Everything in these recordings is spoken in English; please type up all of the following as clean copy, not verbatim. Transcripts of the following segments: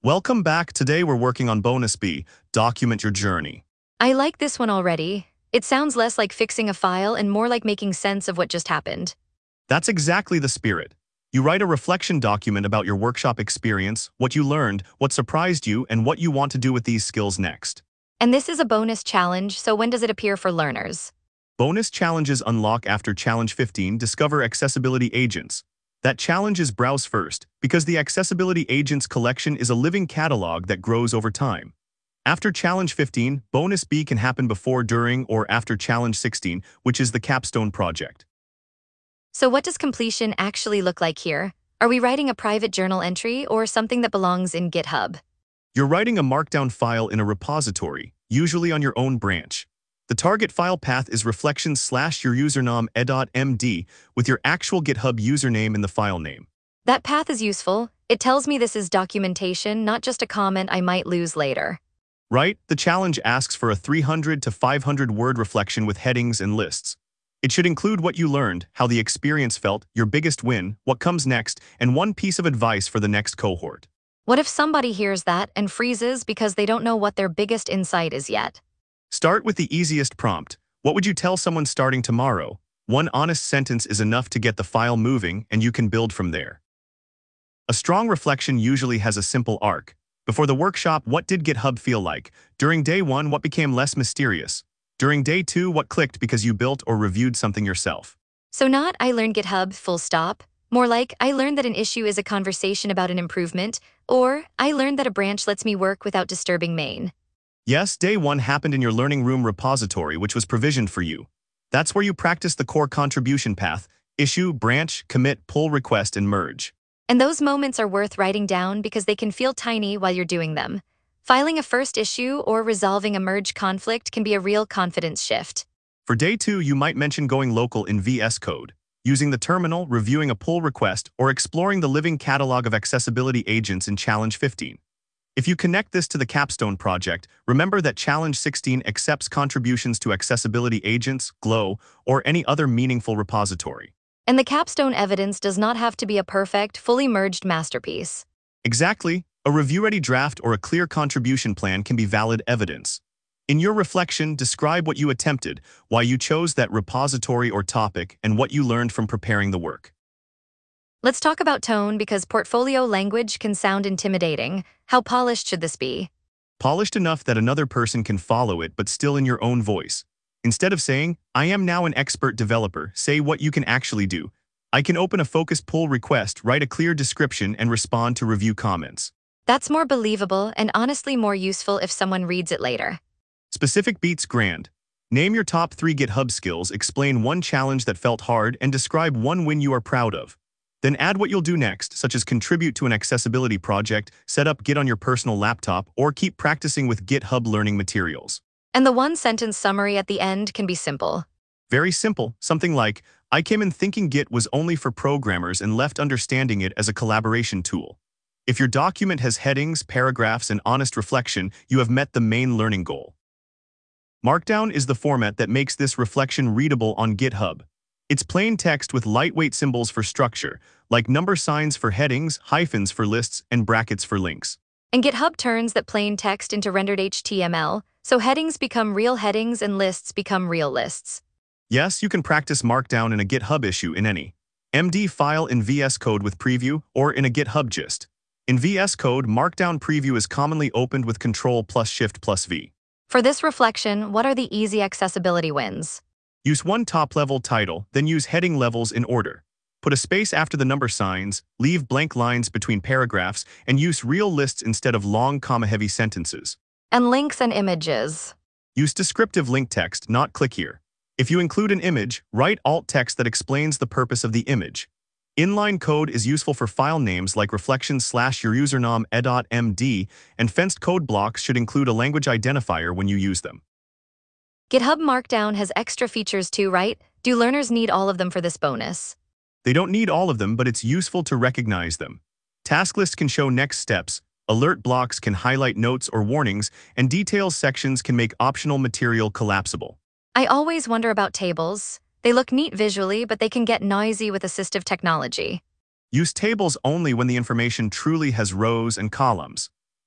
Welcome back. Today we're working on Bonus B, Document Your Journey. I like this one already. It sounds less like fixing a file and more like making sense of what just happened. That's exactly the spirit. You write a reflection document about your workshop experience, what you learned, what surprised you, and what you want to do with these skills next. And this is a bonus challenge, so when does it appear for learners? Bonus challenges unlock after Challenge 15, Discover Accessibility Agents. That challenge is browse first, because the Accessibility Agents collection is a living catalog that grows over time. After Challenge 15, Bonus B can happen before, during, or after Challenge 16, which is the capstone project. So what does completion actually look like here? Are we writing a private journal entry or something that belongs in GitHub? You're writing a markdown file in a repository, usually on your own branch. The target file path is reflections/your username e.md with your actual GitHub username in the file name. That path is useful. It tells me this is documentation, not just a comment I might lose later. Right? The challenge asks for a 300 to 500 word reflection with headings and lists. It should include what you learned, how the experience felt, your biggest win, what comes next, and one piece of advice for the next cohort. What if somebody hears that and freezes because they don't know what their biggest insight is yet? Start with the easiest prompt. What would you tell someone starting tomorrow? One honest sentence is enough to get the file moving, and you can build from there. A strong reflection usually has a simple arc. Before the workshop, what did GitHub feel like? During day 1, what became less mysterious? During day 2, what clicked because you built or reviewed something yourself? So not I learned GitHub, full stop. More like I learned that an issue is a conversation about an improvement, or I learned that a branch lets me work without disturbing main. Yes, day 1 happened in your Learning Room repository, which was provisioned for you. That's where you practice the core contribution path: issue, branch, commit, pull request, and merge. And those moments are worth writing down because they can feel tiny while you're doing them. Filing a first issue or resolving a merge conflict can be a real confidence shift. For day 2, you might mention going local in VS Code, using the terminal, reviewing a pull request, or exploring the living catalog of accessibility agents in Challenge 15. If you connect this to the capstone project, remember that Challenge 16 accepts contributions to accessibility agents, GLOW, or any other meaningful repository. And the capstone evidence does not have to be a perfect, fully merged masterpiece. Exactly. A review-ready draft or a clear contribution plan can be valid evidence. In your reflection, describe what you attempted, why you chose that repository or topic, and what you learned from preparing the work. Let's talk about tone because portfolio language can sound intimidating. How polished should this be? Polished enough that another person can follow it, but still in your own voice. Instead of saying, "I am now an expert developer," say what you can actually do. I can open a focus pull request, write a clear description, and respond to review comments. That's more believable and honestly more useful if someone reads it later. Specific beats grand. Name your top 3 GitHub skills, explain one challenge that felt hard, and describe one win you are proud of. Then add what you'll do next, such as contribute to an accessibility project, set up Git on your personal laptop, or keep practicing with GitHub learning materials. And the one-sentence summary at the end can be simple. Very simple, something like, "I came in thinking Git was only for programmers and left understanding it as a collaboration tool." If your document has headings, paragraphs, and honest reflection, you have met the main learning goal. Markdown is the format that makes this reflection readable on GitHub. It's plain text with lightweight symbols for structure, like number signs for headings, hyphens for lists, and brackets for links. And GitHub turns that plain text into rendered HTML, so headings become real headings and lists become real lists. Yes, you can practice Markdown in a GitHub issue in any MD file in VS Code with Preview, or in a GitHub gist. In VS Code, Markdown Preview is commonly opened with Ctrl+Shift+V. For this reflection, what are the easy accessibility wins? Use one top-level title, then use heading levels in order. Put a space after the number signs, leave blank lines between paragraphs, and use real lists instead of long comma-heavy sentences. And links and images. Use descriptive link text, not click here. If you include an image, write alt text that explains the purpose of the image. Inline code is useful for file names like reflections/your username e.md, and fenced code blocks should include a language identifier when you use them. GitHub Markdown has extra features too, right? Do learners need all of them for this bonus? They don't need all of them, but it's useful to recognize them. Task lists can show next steps, alert blocks can highlight notes or warnings, and details sections can make optional material collapsible. I always wonder about tables. They look neat visually, but they can get noisy with assistive technology. Use tables only when the information truly has rows and columns.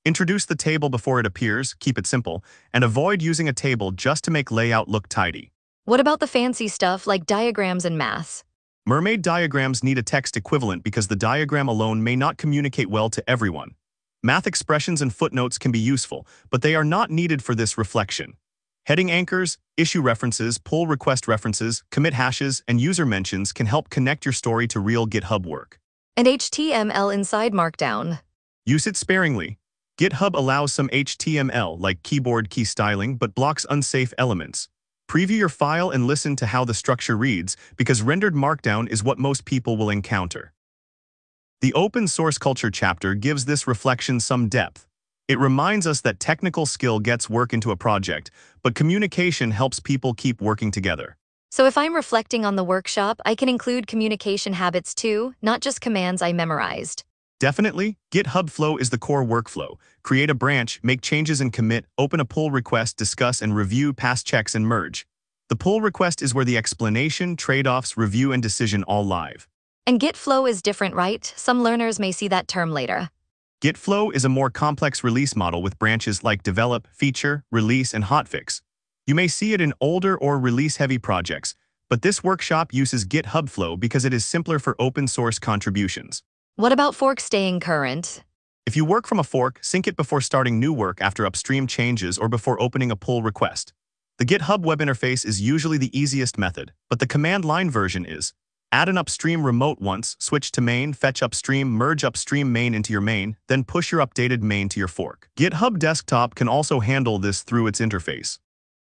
Introduce the table before it appears, keep it simple, and avoid using a table just to make layout look tidy. What about the fancy stuff like diagrams and maths? Mermaid diagrams need a text equivalent because the diagram alone may not communicate well to everyone. Math expressions and footnotes can be useful, but they are not needed for this reflection. Heading anchors, issue references, pull request references, commit hashes, and user mentions can help connect your story to real GitHub work. And HTML inside Markdown. Use it sparingly. GitHub allows some HTML like keyboard key styling but blocks unsafe elements. Preview your file and listen to how the structure reads, because rendered Markdown is what most people will encounter. The open source culture chapter gives this reflection some depth. It reminds us that technical skill gets work into a project, but communication helps people keep working together. So if I'm reflecting on the workshop, I can include communication habits too, not just commands I memorized. Definitely, GitHub Flow is the core workflow. Create a branch, make changes and commit, open a pull request, discuss and review, pass checks and merge. The pull request is where the explanation, trade-offs, review and decision all live. And Git Flow is different, right? Some learners may see that term later. Git Flow is a more complex release model with branches like develop, feature, release, and hotfix. You may see it in older or release-heavy projects, but this workshop uses GitHub Flow because it is simpler for open-source contributions. What about forks staying current? If you work from a fork, sync it before starting new work after upstream changes or before opening a pull request. The GitHub web interface is usually the easiest method, but the command line version is: add an upstream remote once, switch to main, fetch upstream, merge upstream main into your main, then push your updated main to your fork. GitHub Desktop can also handle this through its interface.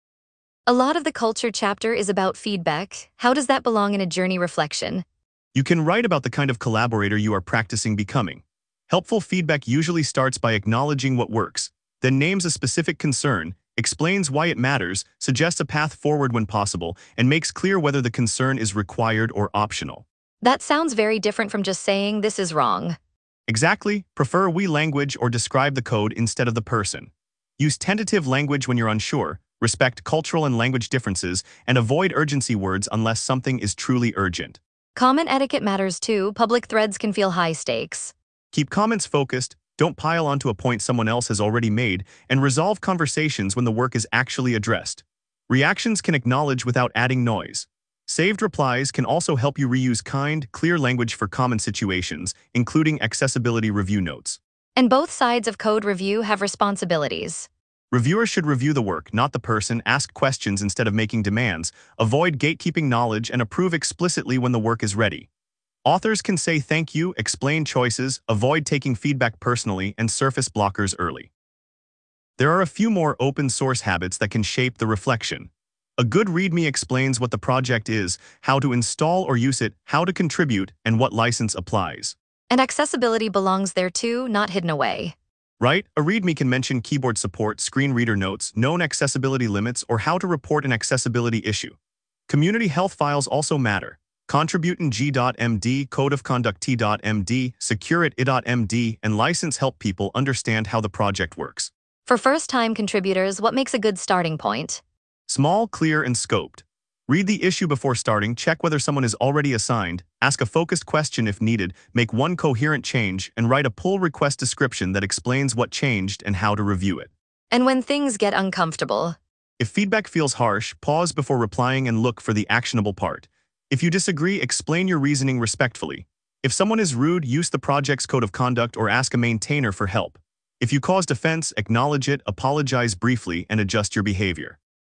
A lot of the culture chapter is about feedback. How does that belong in a journey reflection? You can write about the kind of collaborator you are practicing becoming. Helpful feedback usually starts by acknowledging what works, then names a specific concern, explains why it matters, suggests a path forward when possible, and makes clear whether the concern is required or optional. That sounds very different from just saying this is wrong. Exactly. Prefer we language or describe the code instead of the person. Use tentative language when you're unsure, respect cultural and language differences, and avoid urgency words unless something is truly urgent. Comment etiquette matters too. Public threads can feel high stakes. Keep comments focused, don't pile onto a point someone else has already made, and resolve conversations when the work is actually addressed. Reactions can acknowledge without adding noise. Saved replies can also help you reuse kind, clear language for common situations, including accessibility review notes. And both sides of code review have responsibilities. Reviewers should review the work, not the person, ask questions instead of making demands, avoid gatekeeping knowledge, and approve explicitly when the work is ready. Authors can say thank you, explain choices, avoid taking feedback personally, and surface blockers early. There are a few more open-source habits that can shape the reflection. A good README explains what the project is, how to install or use it, how to contribute, and what license applies. And accessibility belongs there too, not hidden away. Right? A README can mention keyboard support, screen reader notes, known accessibility limits, or how to report an accessibility issue. Community health files also matter. Contribute in g.md, code of conduct t.md, secure it i.md, and license help people understand how the project works. For first-time contributors, what makes a good starting point? Small, clear, and scoped. Read the issue before starting, check whether someone is already assigned, ask a focused question if needed, make one coherent change, and write a pull request description that explains what changed and how to review it. And when things get uncomfortable? If feedback feels harsh, pause before replying and look for the actionable part. If you disagree, explain your reasoning respectfully. If someone is rude, use the project's code of conduct or ask a maintainer for help. If you caused offense, acknowledge it, apologize briefly, and adjust your behavior.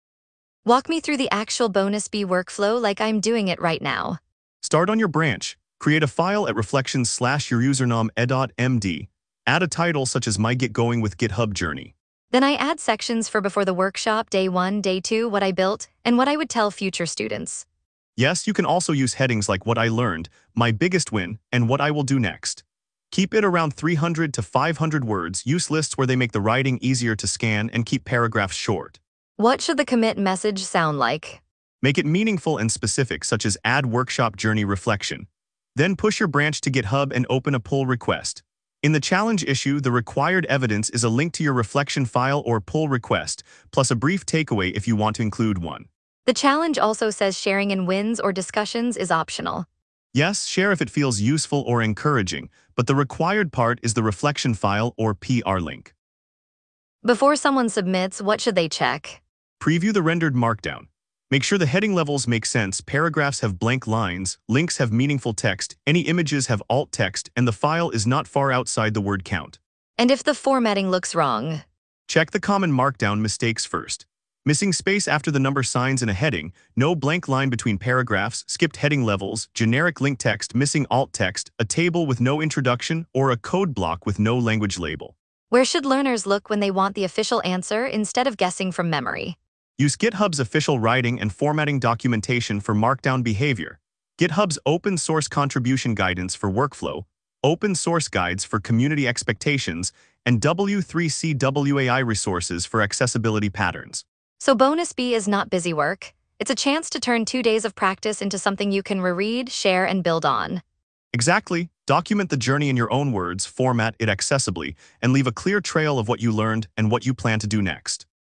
Walk me through the actual bonus B workflow like I'm doing it right now. Start on your branch. Create a file at reflections/your username e.md. Add a title such as My Get Going with GitHub Journey. Then I add sections for before the workshop, day 1, day 2, what I built, and what I would tell future students. Yes, you can also use headings like What I Learned, My Biggest Win, and What I Will Do Next. Keep it around 300 to 500 words. Use lists where they make the writing easier to scan, and keep paragraphs short. What should the commit message sound like? Make it meaningful and specific, such as add workshop journey reflection. Then push your branch to GitHub and open a pull request. In the challenge issue, the required evidence is a link to your reflection file or pull request, plus a brief takeaway if you want to include one. The challenge also says sharing in wins or discussions is optional. Yes, share if it feels useful or encouraging, but the required part is the reflection file or PR link. Before someone submits, what should they check? Preview the rendered markdown. Make sure the heading levels make sense, paragraphs have blank lines, links have meaningful text, any images have alt text, and the file is not far outside the word count. And if the formatting looks wrong? Check the common markdown mistakes first. Missing space after the number signs in a heading, no blank line between paragraphs, skipped heading levels, generic link text, missing alt text, a table with no introduction, or a code block with no language label. Where should learners look when they want the official answer instead of guessing from memory? Use GitHub's official writing and formatting documentation for markdown behavior, GitHub's open source contribution guidance for workflow, open source guides for community expectations, and W3C WAI resources for accessibility patterns. So Bonus B is not busy work. It's a chance to turn 2 days of practice into something you can reread, share, and build on. Exactly. Document the journey in your own words, format it accessibly, and leave a clear trail of what you learned and what you plan to do next.